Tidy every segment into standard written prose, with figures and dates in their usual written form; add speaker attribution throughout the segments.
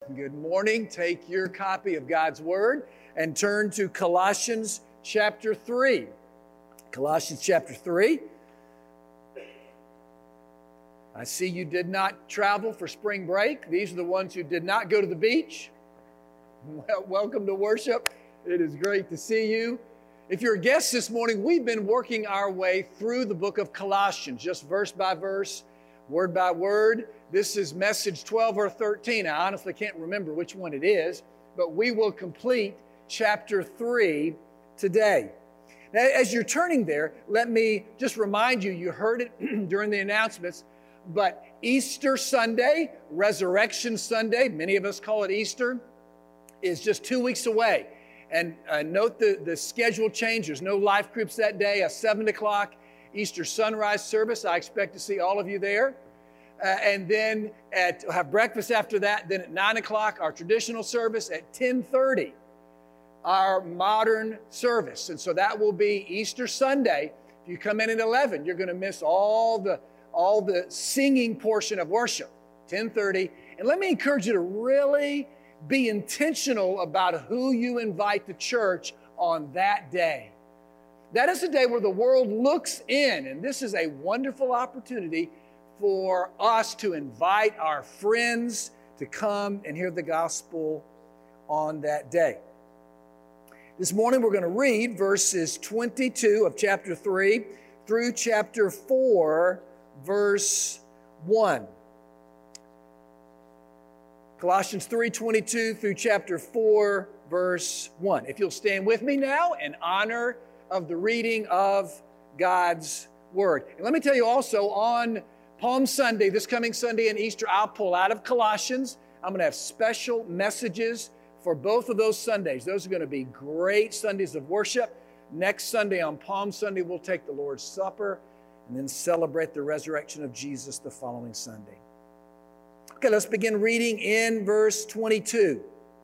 Speaker 1: Good morning. Take your copy of God's Word and turn to Colossians chapter 3. Colossians chapter 3. I see you did not travel for spring break. These are the ones who did not go to the beach. Well, welcome to worship. It is great to see you. If you're a guest this morning, we've been working our way through the book of Colossians, just verse by verse, word by word. This is message 12 or 13. I honestly can't remember which one it is, but we will complete chapter 3 today. Now, as you're turning there, let me just remind you, you heard it during the announcements, but Easter Sunday, Resurrection Sunday, many of us call it Easter, is just 2 weeks away. And note the schedule change. There's no life groups that day, a 7 o'clock Easter sunrise service. I expect to see all of you there. And then have breakfast after that. Then at 9 o'clock, our traditional service. At 10:30, our modern service. And so that will be Easter Sunday. If you come in at 11, you're going to miss all the singing portion of worship. 10:30. And let me encourage you to really be intentional about who you invite to church on that day. That is the day where the world looks in. And this is a wonderful opportunity for us to invite our friends to come and hear the gospel on that day. This morning we're going to read verses 22 of chapter 3 through chapter 4, verse 1. Colossians 3:22 through chapter 4, verse 1. If you'll stand with me now in honor of the reading of God's Word. And let me tell you also, on Palm Sunday, this coming Sunday and Easter, I'll pull out of Colossians. I'm going to have special messages for both of those Sundays. Those are going to be great Sundays of worship. Next Sunday, on Palm Sunday, we'll take the Lord's Supper and then celebrate the resurrection of Jesus the following Sunday. Okay, let's begin reading in verse 22.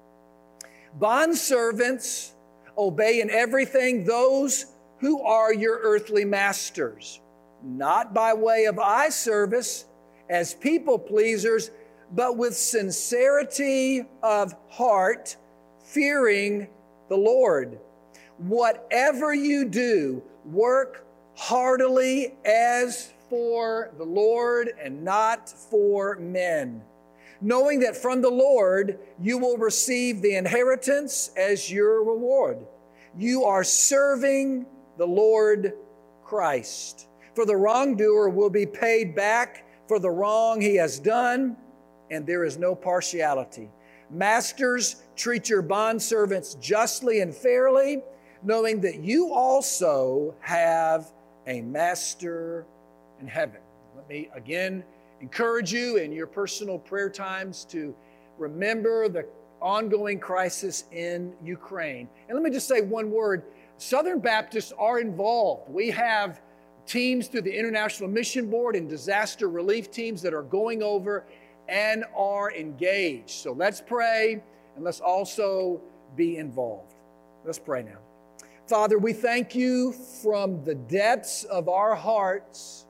Speaker 1: Bondservants, obey in everything those who are your earthly masters, not by way of eye service as people pleasers, but with sincerity of heart, fearing the Lord. Whatever you do, work heartily as for the Lord and not for men, knowing that from the Lord you will receive the inheritance as your reward. You are serving the Lord Christ. For the wrongdoer will be paid back for the wrong he has done, and there is no partiality. Masters, treat your bondservants justly and fairly, knowing that you also have a master in heaven. Let me again encourage you in your personal prayer times to remember the ongoing crisis in Ukraine. And let me just say one word. Southern Baptists are involved. We have teams through the International Mission Board and disaster relief teams that are going over and are engaged. So let's pray and let's also be involved. Let's pray now. Father, we thank you from the depths of our hearts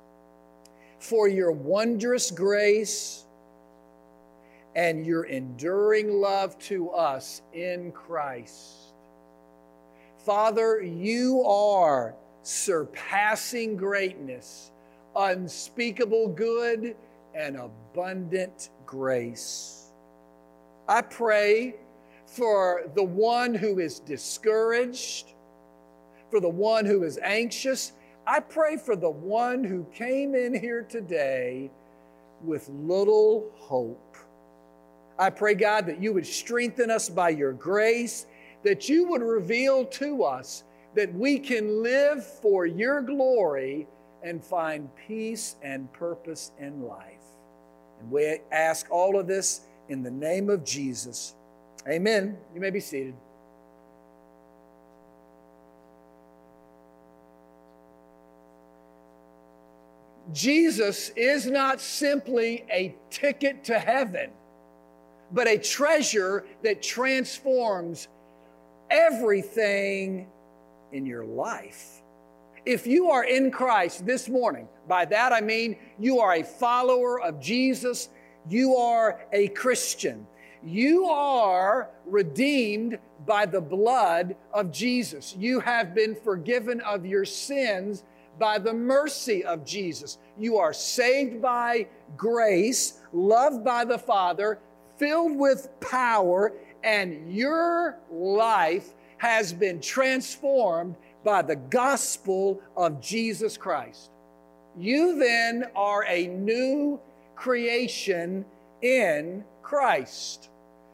Speaker 1: for your wondrous grace and your enduring love to us in Christ. Father, you are surpassing greatness, unspeakable good, and abundant grace. I pray for the one who is discouraged, for the one who is anxious. I pray for the one who came in here today with little hope. I pray, God, that you would strengthen us by your grace, that you would reveal to us that we can live for your glory and find peace and purpose in life. And we ask all of this in the name of Jesus. Amen. You may be seated. Jesus is not simply a ticket to heaven, but a treasure that transforms everything in your life. If you are in Christ this morning, by that I mean you are a follower of Jesus, you are a Christian. You are redeemed by the blood of Jesus. You have been forgiven of your sins by the mercy of Jesus. You are saved by grace, loved by the Father, filled with power, and your life has been transformed by the gospel of Jesus Christ. You then are a new creation in Christ.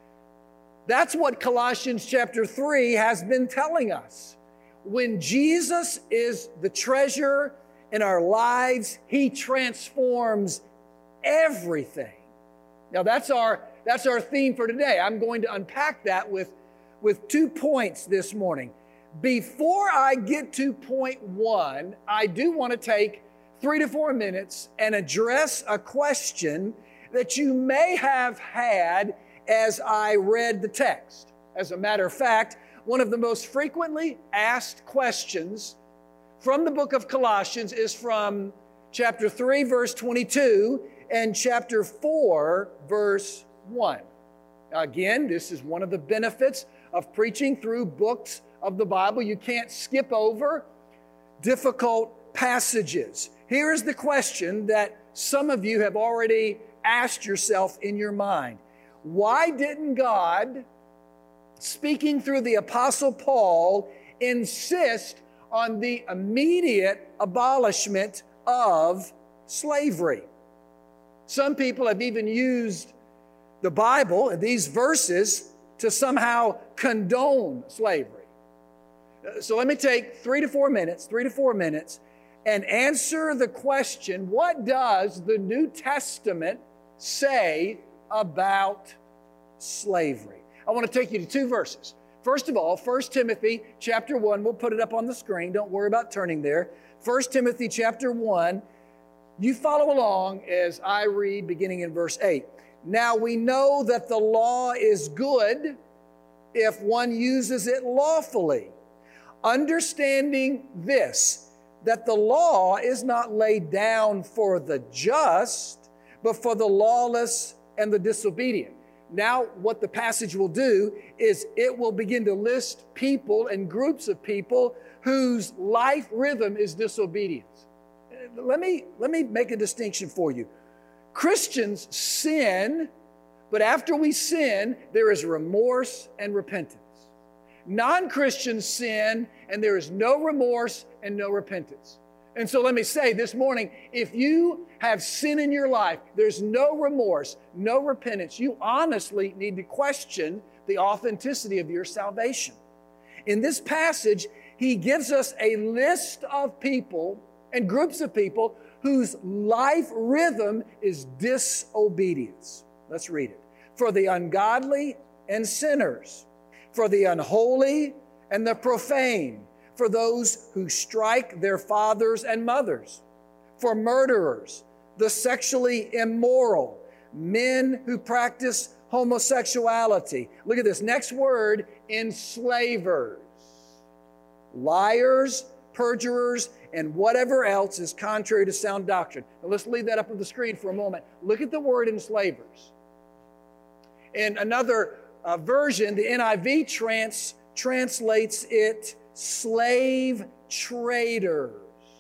Speaker 1: That's what Colossians chapter 3 has been telling us. When Jesus is the treasure in our lives, He transforms everything. Now that's our theme for today. I'm going to unpack that with 2 points this morning. Before I get to point 1, I do want to take 3 to 4 minutes and address a question that you may have had as I read the text. As a matter of fact, one of the most frequently asked questions from the book of Colossians is from chapter 3, verse 22, and chapter 4, verse 1. Now again, this is one of the benefits of preaching through books of the Bible. You can't skip over difficult passages. Here is the question that some of you have already asked yourself in your mind. Why didn't God, speaking through the Apostle Paul, insist on the immediate abolishment of slavery? Some people have even used the Bible and these verses to somehow condone slavery. So let me take 3 to 4 minutes and answer the question, what does the New Testament say about slavery? I want to take you to 2 verses. First of all, 1 Timothy chapter 1, we'll put it up on the screen. Don't worry about turning there. 1 Timothy chapter 1, you follow along as I read beginning in verse 8. Now we know that the law is good if one uses it lawfully, understanding this, that the law is not laid down for the just, but for the lawless and the disobedient. Now, what the passage will do is it will begin to list people and groups of people whose life rhythm is disobedience. Let me make a distinction for you. Christians sin, but after we sin, there is remorse and repentance. Non-Christians sin, and there is no remorse and no repentance. And so let me say this morning, if you have sin in your life, there's no remorse, no repentance, you honestly need to question the authenticity of your salvation. In this passage, he gives us a list of people and groups of people whose life rhythm is disobedience. Let's read it. For the ungodly and sinners, for the unholy and the profane, for those who strike their fathers and mothers, for murderers, the sexually immoral, men who practice homosexuality. Look at this next word, enslavers, liars, perjurers, and whatever else is contrary to sound doctrine. Now let's leave that up on the screen for a moment. Look at the word enslavers. In another version, the NIV translates it slave traders.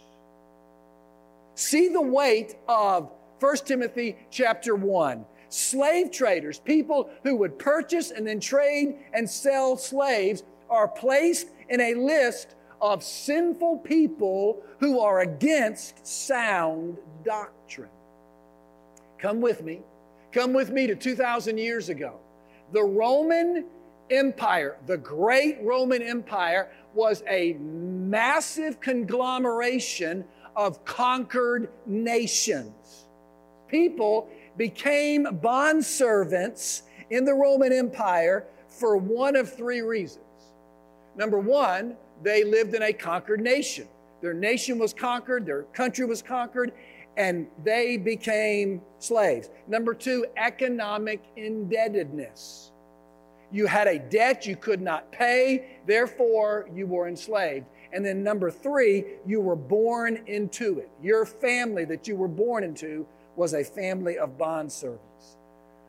Speaker 1: See the weight of 1 Timothy chapter 1. Slave traders, people who would purchase and then trade and sell slaves, are placed in a list of sinful people who are against sound doctrine. Come with me to 2,000 years ago. The Roman Empire, the great Roman Empire, was a massive conglomeration of conquered nations. People became bondservants in the Roman Empire for one of 3 reasons. Number 1, they lived in a conquered nation. Their nation was conquered, their country was conquered, and they became slaves. Number 2, economic indebtedness. You had a debt you could not pay, therefore you were enslaved. And then number 3, you were born into it. Your family that you were born into was a family of bondservants.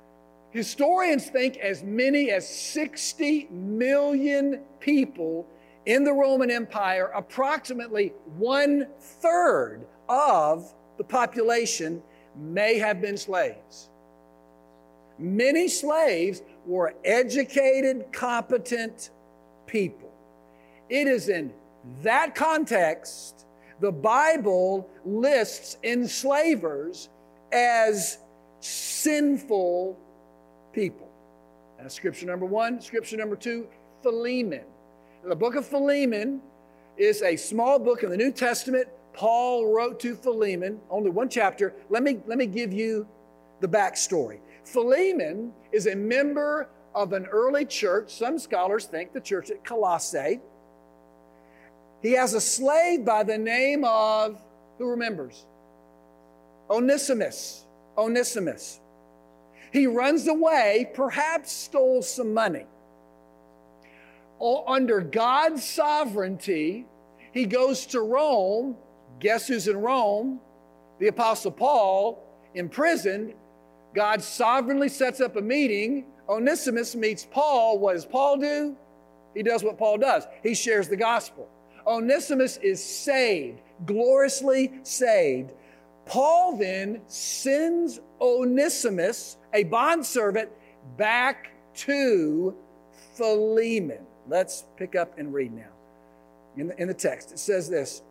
Speaker 1: Historians think as many as 60 million people in the Roman Empire, approximately 1/3 of the population, may have been slaves. Many slaves were educated, competent people. It is in that context the Bible lists enslavers as sinful people. That's scripture number one. Scripture number two, Philemon. The book of Philemon is a small book in the New Testament. Paul wrote to Philemon, only one chapter. Let me give you the backstory. Philemon is a member of an early church. Some scholars think the church at Colossae. He has a slave by the name of, who remembers? Onesimus. Onesimus. He runs away, perhaps stole some money. Under God's sovereignty, he goes to Rome. Guess who's in Rome? The Apostle Paul, imprisoned. God sovereignly sets up a meeting. Onesimus meets Paul. What does Paul do? He does what Paul does. He shares the gospel. Onesimus is saved, gloriously saved. Paul then sends Onesimus, a bondservant, back to Philemon. Let's pick up and read now. In the text, it says this: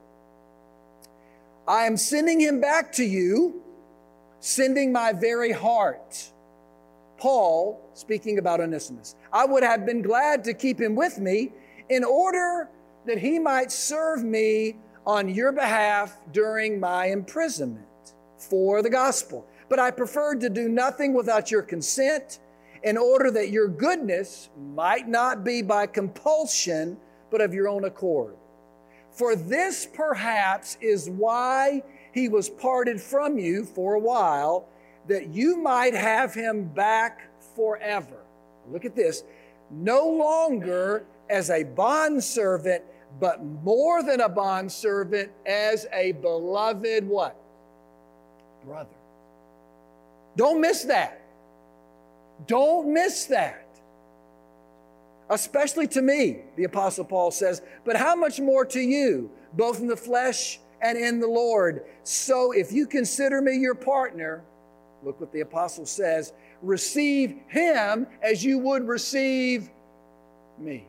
Speaker 1: I am sending him back to you, sending my very heart. Paul, speaking about Onesimus, I would have been glad to keep him with me in order that he might serve me on your behalf during my imprisonment for the gospel. But I preferred to do nothing without your consent, in order that your goodness might not be by compulsion, but of your own accord. For this perhaps is why he was parted from you for a while, that you might have him back forever. Look at this. No longer as a bondservant, but more than a bondservant, as a beloved what? Brother. Don't miss that. Don't miss that. Especially to me, the Apostle Paul says, but how much more to you, both in the flesh and in the Lord? So if you consider me your partner, look what the Apostle says, receive him as you would receive me.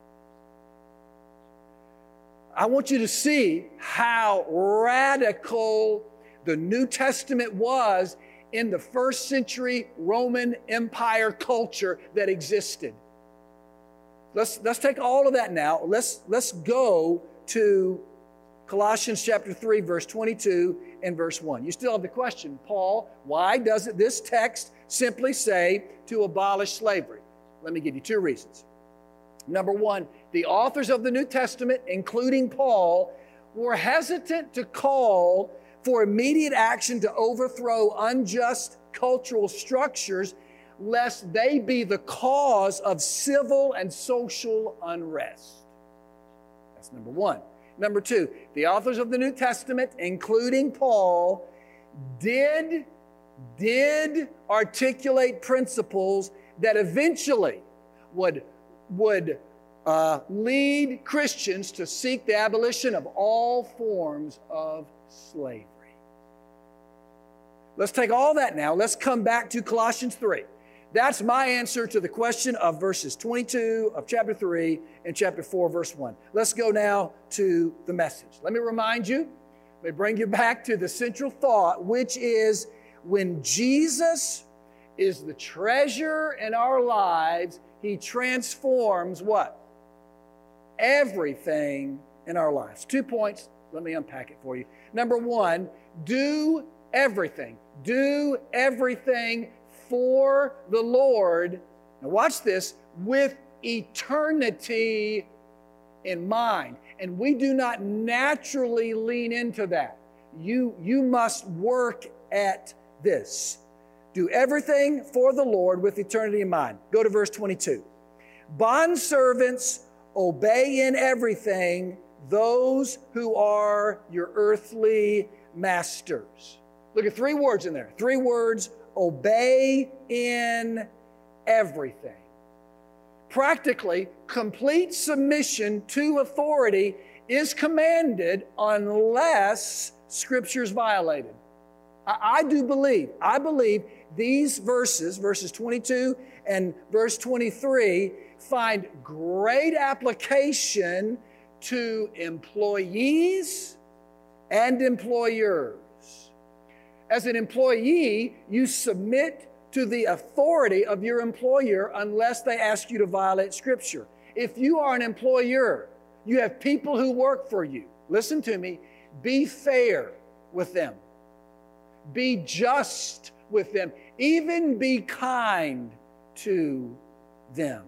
Speaker 1: I want you to see how radical the New Testament was in the first century Roman Empire culture that existed. Let's take all of that now. Let's go to Colossians chapter 3, verse 22 and verse 1. You still have the question, Paul, why doesn't this text simply say to abolish slavery? Let me give you two reasons. Number one, the authors of the New Testament, including Paul, were hesitant to call for immediate action to overthrow unjust cultural structures, lest they be the cause of civil and social unrest. That's number one. Number two, the authors of the New Testament, including Paul, did articulate principles that eventually would lead Christians to seek the abolition of all forms of slavery. Let's take all that now. Let's come back to Colossians 3. That's my answer to the question of verses 22 of chapter 3 and chapter 4, verse 1. Let's go now to the message. Let me remind you, let me bring you back to the central thought, which is when Jesus is the treasure in our lives, he transforms what? Everything in our lives. 2 points. Let me unpack it for you. Number one, do everything. Do everything for the Lord. Now watch this, with eternity in mind. And we do not naturally lean into that. You must work at this. Do everything for the Lord with eternity in mind. Go to verse 22. Bondservants, obey in everything those who are your earthly masters. Look at 3 words in there. 3 words, obey in everything. Practically, complete submission to authority is commanded unless Scripture is violated. I believe these verses 22 and verse 23, find great application to employees and employers. As an employee, you submit to the authority of your employer unless they ask you to violate Scripture. If you are an employer, you have people who work for you. Listen to me. Be fair with them. Be just with them. Even be kind to them.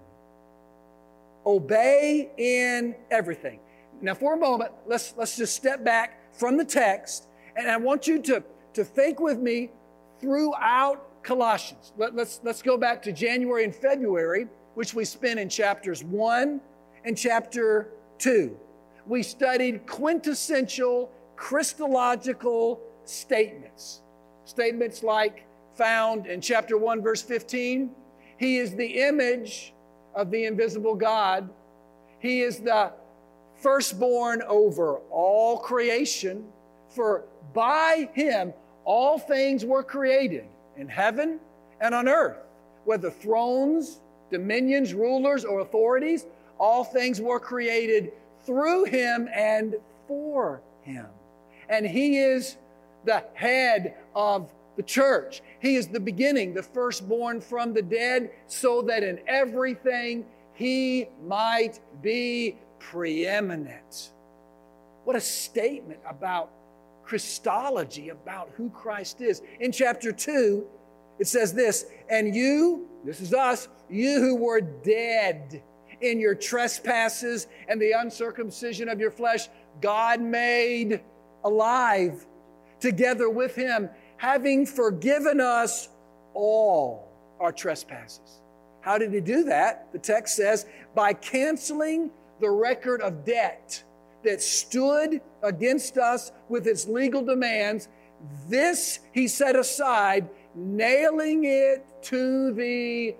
Speaker 1: Obey in everything. Now, for a moment, let's just step back from the text, and I want you to think with me throughout Colossians. Let's go back to January and February, which we spent in chapters 1 and chapter 2. We studied quintessential Christological statements. Statements like found in chapter 1, verse 15. He is the image of the invisible God. He is the firstborn over all creation. For by Him all things were created in heaven and on earth, whether thrones, dominions, rulers, or authorities. All things were created through Him and for Him. And He is the head of the church. He is the beginning, the firstborn from the dead, so that in everything He might be preeminent. What a statement about Christology, about who Christ is. In chapter 2, it says this, and you, this is us, you who were dead in your trespasses and the uncircumcision of your flesh, God made alive together with Him, having forgiven us all our trespasses. How did He do that? The text says, by canceling the record of debt that stood against us with its legal demands. This He set aside, nailing it to the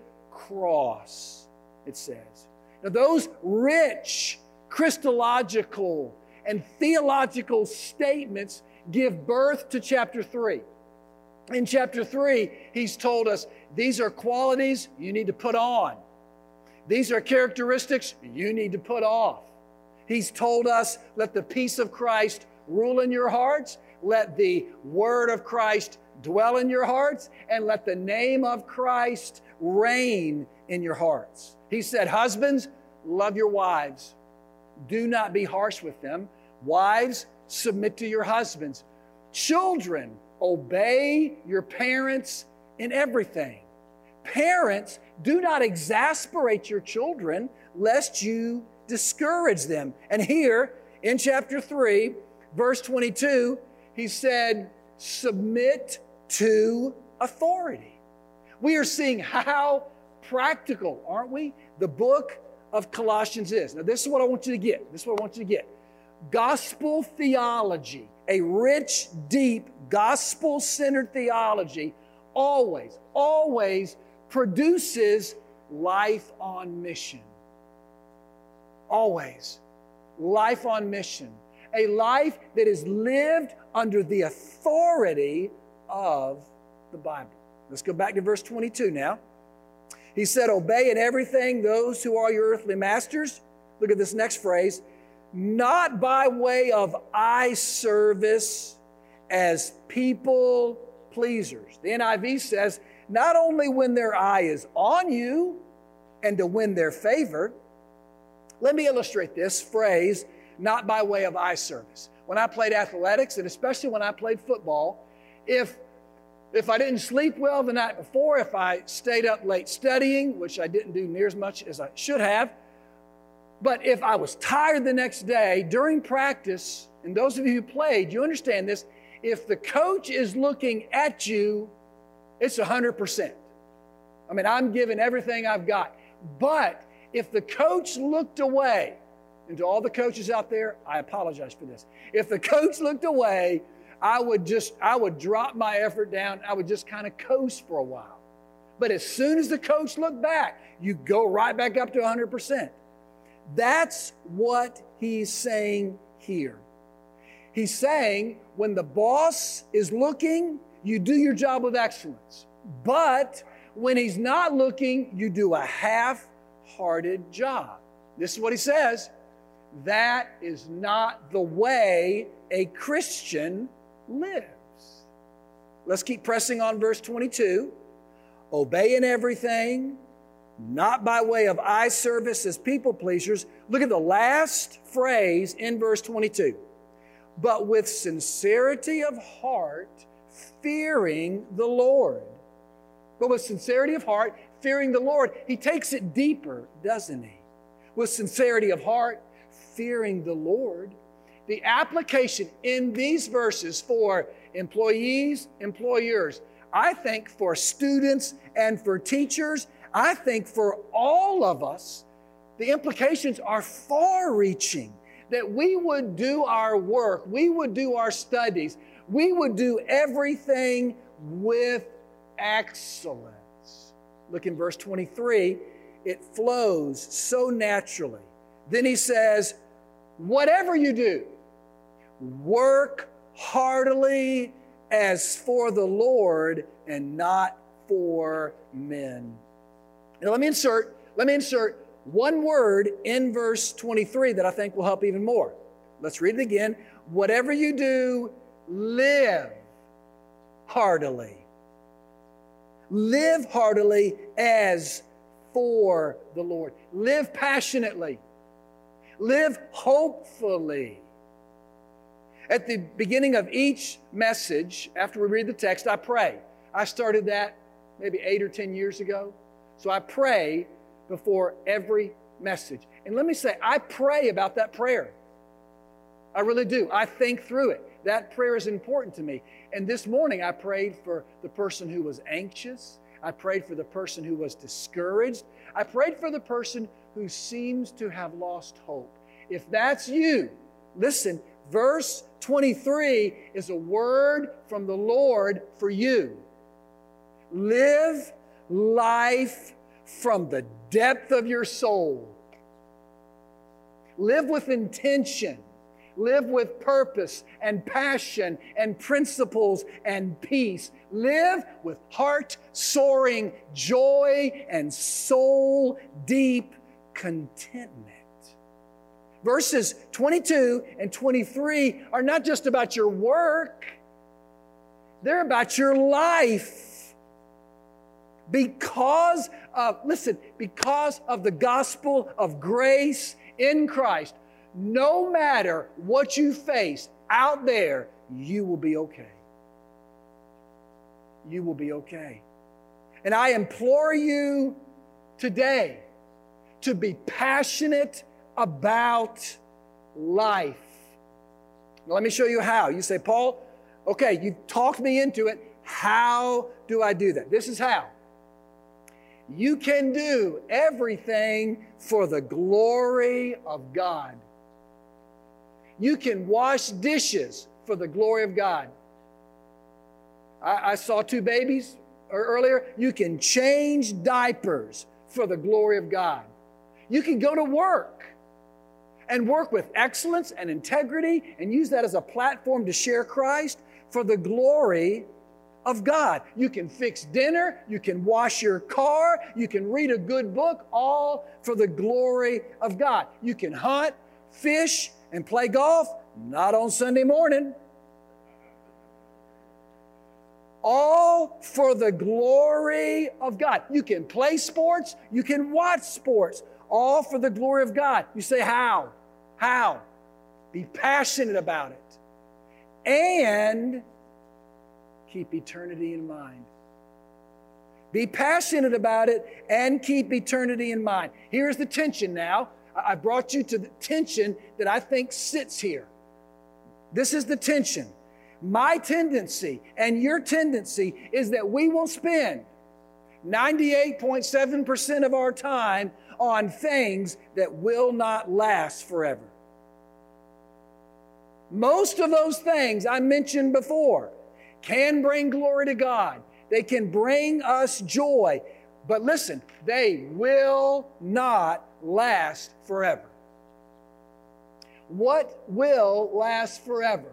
Speaker 1: cross, it says. Now, those rich Christological and theological statements give birth to chapter 3. In chapter 3, He's told us these are qualities you need to put on. These are characteristics you need to put off. He's told us, let the peace of Christ rule in your hearts. Let the word of Christ dwell in your hearts. And let the name of Christ reign in your hearts. He said, husbands, love your wives. Do not be harsh with them. Wives, submit to your husbands. Children, obey your parents in everything. Parents, do not exasperate your children, lest you discourage them. And here in chapter 3, verse 22, he said, submit to authority. We are seeing how practical, aren't we, the book of Colossians is. Now, this is what I want you to get. This is what I want you to get. Gospel theology, a rich, deep, gospel-centered theology, always produces life on mission. Always. Life on mission. A life that is lived under the authority of the Bible. Let's go back to verse 22 now. He said, obey in everything those who are your earthly masters. Look at this next phrase. Not by way of eye service as people pleasers. The NIV says, not only when their eye is on you and to win their favor. Let me illustrate this phrase, not by way of eye service. When I played athletics, and especially when I played football, if I didn't sleep well the night before, if I stayed up late studying, which I didn't do near as much as I should have, but if I was tired the next day during practice, and those of you who played, you understand this, if the coach is looking at you, it's 100%. I mean, I'm giving everything I've got. But if the coach looked away, and to all the coaches out there, I apologize for this. If the coach looked away, I would drop my effort down. I would just kind of coast for a while. But as soon as the coach looked back, you go right back up to 100%. That's what he's saying here. He's saying when the boss is looking, you do your job with excellence. But when he's not looking, you do a half-hearted job. This is what he says. That is not the way a Christian lives. Let's keep pressing on verse 22. Obey in everything, not by way of eye service as people pleasers. Look at the last phrase in verse 22. But with sincerity of heart, fearing the Lord. But with sincerity of heart, fearing the Lord. He takes it deeper, doesn't he? With sincerity of heart, fearing the Lord. The application in these verses for employees, employers, I think for students and for teachers, I think for all of us, the implications are far-reaching. That we would do our work, we would do our studies, we would do everything with excellence. Look in verse 23, it flows so naturally. Then he says, whatever you do, work heartily as for the Lord and not for men. Now let me insert one word in verse 23 that I think will help even more. Let's read it again. Whatever you do, live heartily. Live heartily as for the Lord. Live passionately. Live hopefully. At the beginning of each message, after we read the text, I pray. I started that maybe 8 or 10 years ago. So I pray before every message. And let me say, I pray about that prayer. I really do. I think through it. That prayer is important to me. And this morning I prayed for the person who was anxious. I prayed for the person who was discouraged. I prayed for the person who seems to have lost hope. If that's you, listen, verse 23 is a word from the Lord for you. Live life from the depth of your soul. Live with intention. Live with purpose and passion and principles and peace. Live with heart-soaring joy and soul-deep contentment. Verses 22 and 23 are not just about your work. They're about your life. Because of the gospel of grace in Christ, no matter what you face out there, you will be okay. You will be okay. And I implore you today to be passionate about life. Now, let me show you how. You say, Paul, okay, you've talked me into it. How do I do that? This is how. You can do everything for the glory of God. You can wash dishes for the glory of God. I saw 2 babies earlier. You can change diapers for the glory of God. You can go to work and work with excellence and integrity and use that as a platform to share Christ for the glory of God. You can fix dinner, you can wash your car, you can read a good book, all for the glory of God. You can hunt, fish, and play golf, not on Sunday morning. All for the glory of God. You can play sports, you can watch sports, all for the glory of God. You say, how? How? Be passionate about it. And keep eternity in mind. Be passionate about it and keep eternity in mind. Here's the tension now. I brought you to the tension that I think sits here. This is the tension. My tendency and your tendency is that we will spend 98.7% of our time on things that will not last forever. Most of those things I mentioned before can bring glory to God, They can bring us joy. But listen, they will not last forever. What will last forever?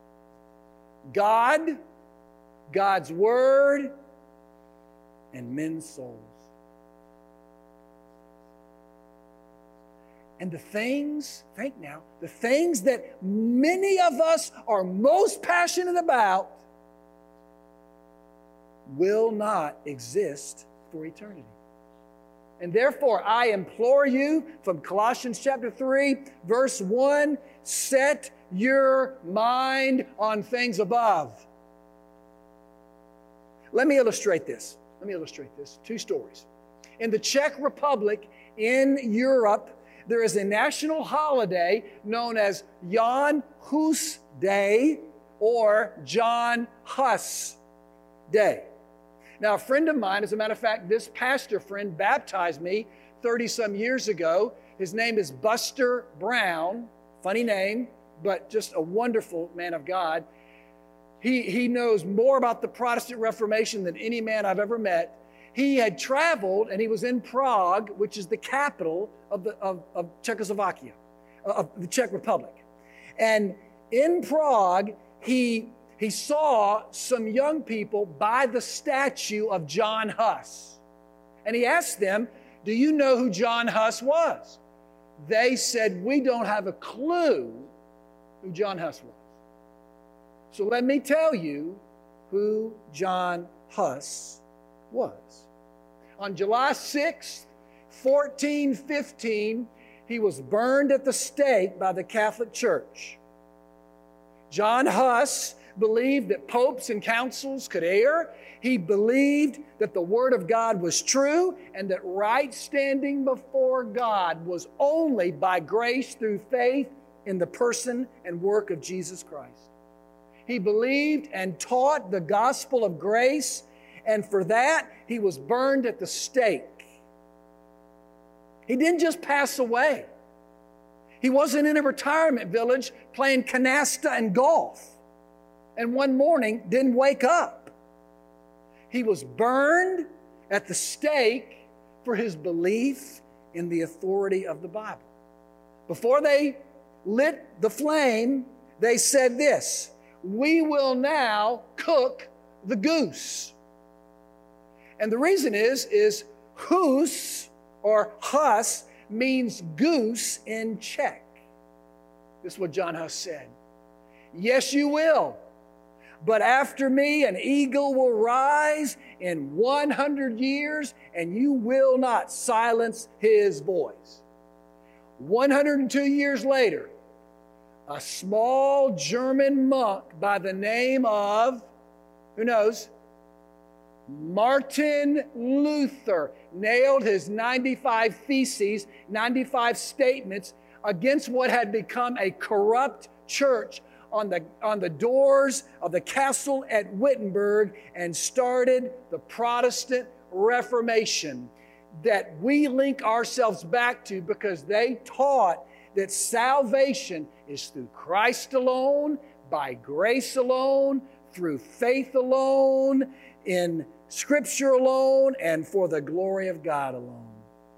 Speaker 1: God, God's Word, and men's souls. And the things that many of us are most passionate about will not exist for eternity. And therefore, I implore you from Colossians chapter 3, verse 1, set your mind on things above. Let me illustrate this. Two stories. In the Czech Republic in Europe, there is a national holiday known as Jan Hus Day or John Huss Day. Now, a friend of mine, as a matter of fact, this pastor friend baptized me 30-some years ago. His name is Buster Brown. Funny name, but just a wonderful man of God. He knows more about the Protestant Reformation than any man I've ever met. He had traveled, and he was in Prague, which is the capital of Czechoslovakia, of the Czech Republic. And in Prague, he saw some young people by the statue of John Huss. And he asked them, do you know who John Huss was? They said, we don't have a clue who John Huss was. So let me tell you who John Huss was. On July 6th, 1415, he was burned at the stake by the Catholic Church. John Huss believed that popes and councils could err. He believed that the Word of God was true and that right standing before God was only by grace through faith in the person and work of Jesus Christ. He believed and taught the gospel of grace, and for that, he was burned at the stake. He didn't just pass away. He wasn't in a retirement village playing canasta and golf, and one morning didn't wake up. He was burned at the stake for his belief in the authority of the Bible. Before they lit the flame, they said this, we will now cook the goose. And the reason is Hus or Huss means goose in Czech. This is what John Huss said. Yes, you will. But after me, an eagle will rise in 100 years, and you will not silence his voice. 102 years later, a small German monk by the name of, who knows, Martin Luther nailed his 95 theses, 95 statements against what had become a corrupt church on the doors of the castle at Wittenberg and started the Protestant Reformation that we link ourselves back to because they taught that salvation is through Christ alone, by grace alone, through faith alone, in Scripture alone, and for the glory of God alone.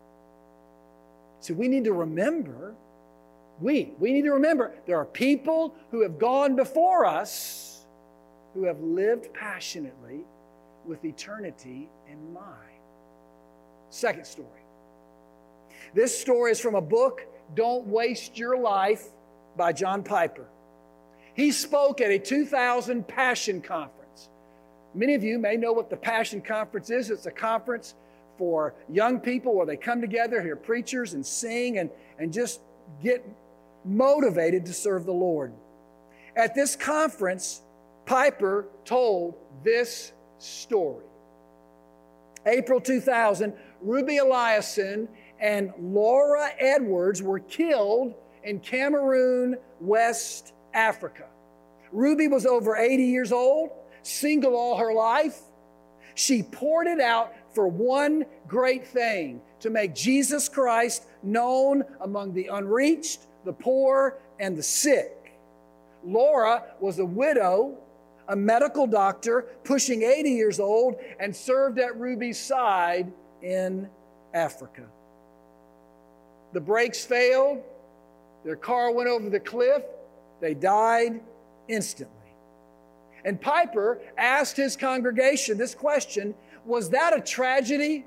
Speaker 1: So we need to remember, we need to remember there are people who have gone before us who have lived passionately with eternity in mind. Second story. This story is from a book, Don't Waste Your Life, by John Piper. He spoke at a 2000 Passion Conference. Many of you may know what the Passion Conference is. It's a conference for young people where they come together, hear preachers and sing and just get motivated to serve the Lord. At this conference, Piper told this story. April 2000, Ruby Eliason and Laura Edwards were killed in Cameroon, West Africa. Ruby was over 80 years old, single all her life. She poured it out for one great thing, to make Jesus Christ known among the unreached, the poor, and the sick. Laura was a widow a medical doctor pushing 80 years old, and served at Ruby's side in Africa. The brakes failed. Their car went over the cliff. They died instantly. And Piper asked his congregation this question: was that a tragedy?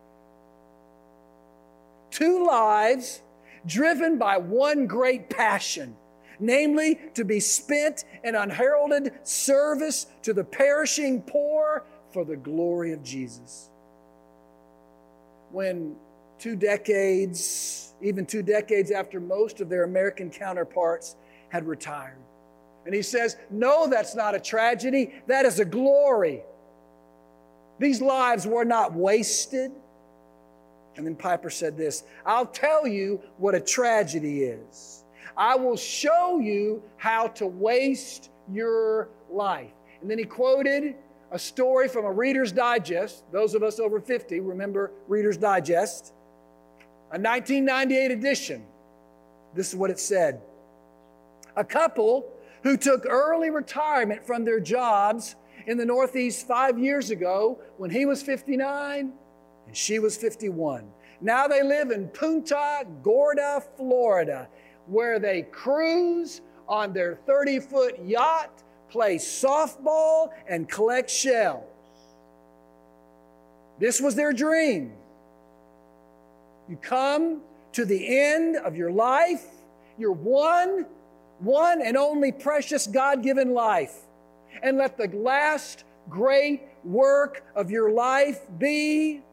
Speaker 1: Two lives driven by one great passion, namely to be spent in unheralded service to the perishing poor for the glory of Jesus. When 2 decades, even 2 decades after most of their American counterparts had retired. And he says, no, that's not a tragedy. That is a glory. These lives were not wasted. And then Piper said this: I'll tell you what a tragedy is. I will show you how to waste your life. And then he quoted a story from a Reader's Digest. Those of us over 50 remember Reader's Digest. A 1998 edition. This is what it said. A couple who took early retirement from their jobs in the Northeast 5 years ago when he was 59 and she was 51. Now they live in Punta Gorda, Florida, where they cruise on their 30-foot yacht, play softball, and collect shells. This was their dream. You come to the end of your life, your one and only precious God-given life, and let the last great work of your life be,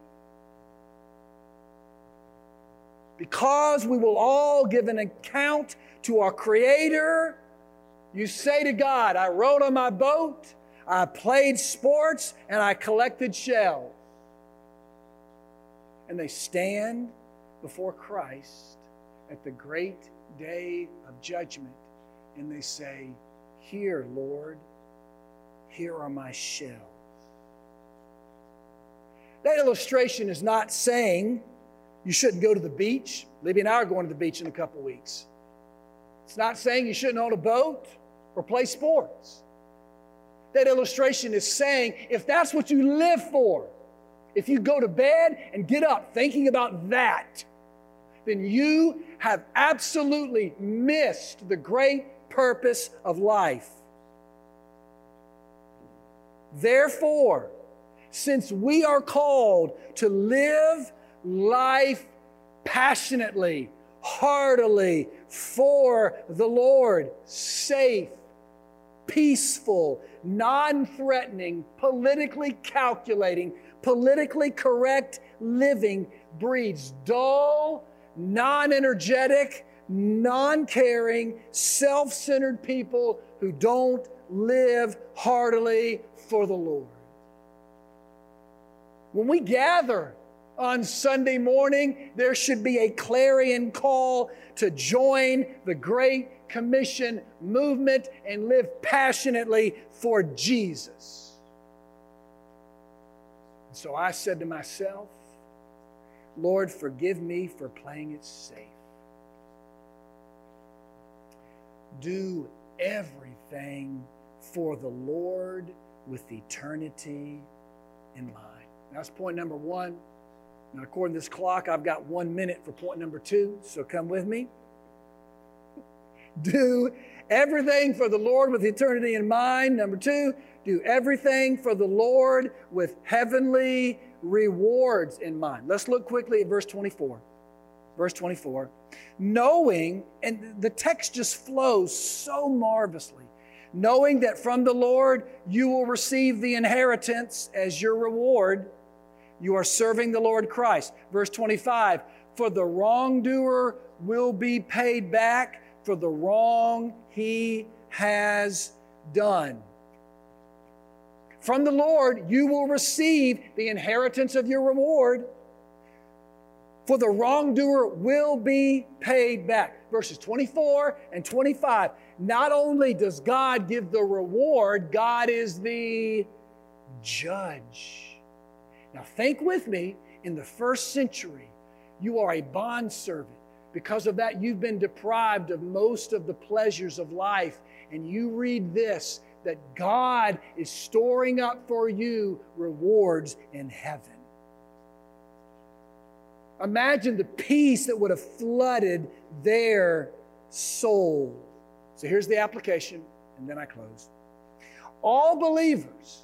Speaker 1: because we will all give an account to our Creator. You say to God, I rode on my boat, I played sports, and I collected shells. And they stand before Christ at the great day of judgment, and they say, here, Lord, here are my shells. That illustration is not saying you shouldn't go to the beach. Libby and I are going to the beach in a couple weeks. It's not saying you shouldn't own a boat or play sports. That illustration is saying if that's what you live for, if you go to bed and get up thinking about that, then you have absolutely missed the great purpose of life. Therefore, since we are called to live life passionately, heartily for the Lord, safe, peaceful, non-threatening, politically calculating, politically correct living breeds dull, non-energetic, non-caring, self-centered people who don't live heartily for the Lord. When we gather on Sunday morning, there should be a clarion call to join the Great Commission movement and live passionately for Jesus. And so I said to myself, Lord, forgive me for playing it safe. Do everything for the Lord with eternity in mind. That's point number one. Now, according to this clock, I've got 1 minute for point number two, so come with me. Do everything for the Lord with eternity in mind. Number two, do everything for the Lord with heavenly rewards in mind. Let's look quickly at verse 24. Verse 24. Knowing, and the text just flows so marvelously, knowing that from the Lord you will receive the inheritance as your reward. You are serving the Lord Christ. Verse 25, for the wrongdoer will be paid back for the wrong he has done. From the Lord you will receive the inheritance of your reward, for the wrongdoer will be paid back. Verses 24 and 25. Not only does God give the reward, God is the judge. Now think with me, in the first century, you are a bondservant. Because of that, you've been deprived of most of the pleasures of life. And you read this, that God is storing up for you rewards in heaven. Imagine the peace that would have flooded their soul. So here's the application, and then I close. All believers,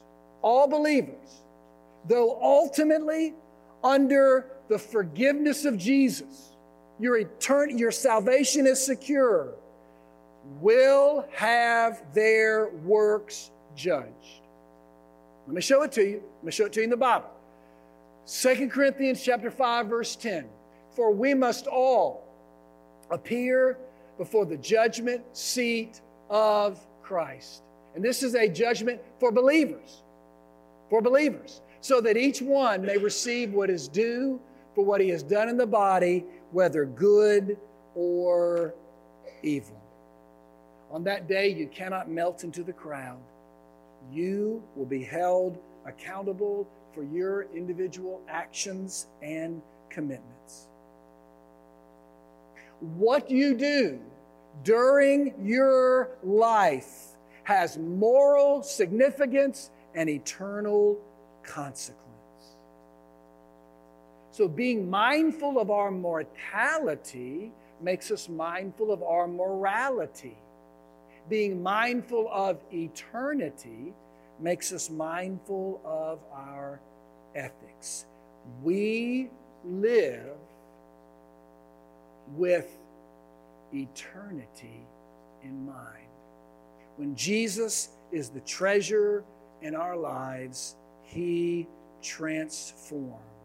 Speaker 1: though ultimately under the forgiveness of Jesus, your salvation is secure, will have their works judged. Let me show it to you. Let me show it to you in the Bible. 2 Corinthians chapter 5, verse 10. For we must all appear before the judgment seat of Christ. And this is a judgment for believers. For believers. So that each one may receive what is due for what he has done in the body, whether good or evil. On that day, you cannot melt into the crowd. You will be held accountable for your individual actions and commitments. What you do during your life has moral significance and eternal consequence. So being mindful of our mortality makes us mindful of our morality. Being mindful of eternity makes us mindful of our ethics. We live with eternity in mind. When Jesus is the treasure in our lives, He transforms